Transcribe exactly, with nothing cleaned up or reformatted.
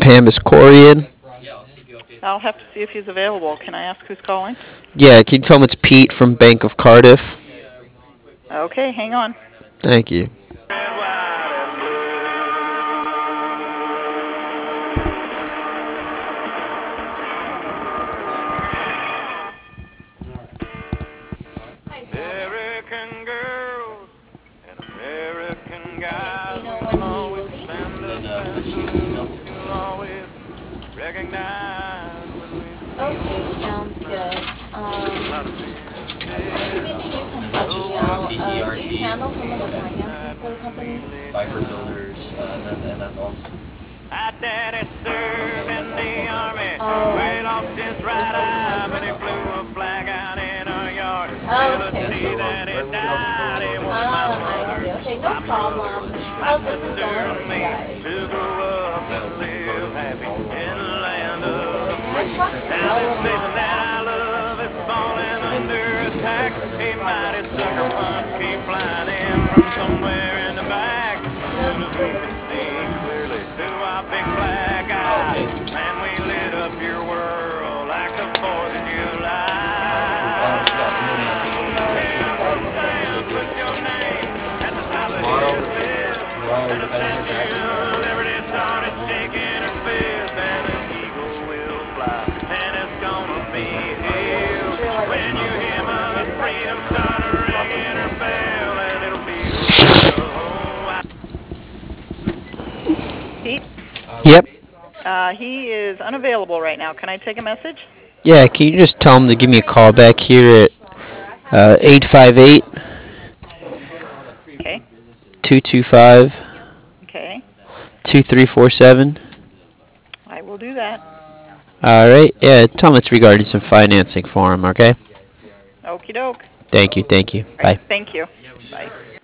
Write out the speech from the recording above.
Pam, is Corey in? I'll have to see if he's available. Can I ask who's calling? Yeah, can you tell him it's Pete from Bank of Cardiff? Okay, hang on. Thank you. American girls and American Okay, do guys you know will when he always will be? stand And us then uh, by put you in the email. you'll always recognize when we Okay, sounds good. Um, okay, maybe you can help It's me uh, out. Uh, do you C C R T, handle some of the financing for the company? Viper Builders, uh, and, that, and that's all. my daddy served in the army. Oh, I We lost see. his Just right like the eye, but he personal flew a stuff. flag out in our yard. Oh, Till the okay. Yeah, day so um, that he right when we get off the phone, died, he I'll was introduce my you Oh, to I see. mother's Okay, no uh, bodyguard. problem. relationship My How's with business sister going and for you me guys? to grow up yeah, and with Bank of live Cardiff and happy all of our in the clients. land That's of good. the Can I free. talk to Now Joe this about nation that that? I Maybe he can love is handle some of falling So the then under if you do get attack. those right A now, mighty sucker projects. punch came flying in from somewhere in the back. Soon as we could see clearly through our big black oh, eyes, okay. man, we lit up your world like the Fourth of Um, yeah, and then July. uh, just one more Sorry, question. you Eagle guys are Um, getting so Scout, put the your name at the top of tomorrow, his list. tomorrow, And if the I don't hear back, Statue of uh, Liberty I'll started I'll just shaking uh, her fist. And the eagle will fly, and it's gonna be contact the Yeah, pilot just hell realized when I'm you on the hear phone. Mother Maybe like Freedom fifteen start minutes. ringing her bell, and it'll be a real. Pete? Yep. Uh, he is unavailable right now. Can I take a message? Yeah, can you just tell him to give me a call back here at uh, eight five eight, Okay. two two five, Okay. two three four seven? I will do that. All right. Yeah, tell him it's regarding some financing for him, okay? Okie doke. Thank you, thank you. All right. Bye. Thank you. Bye.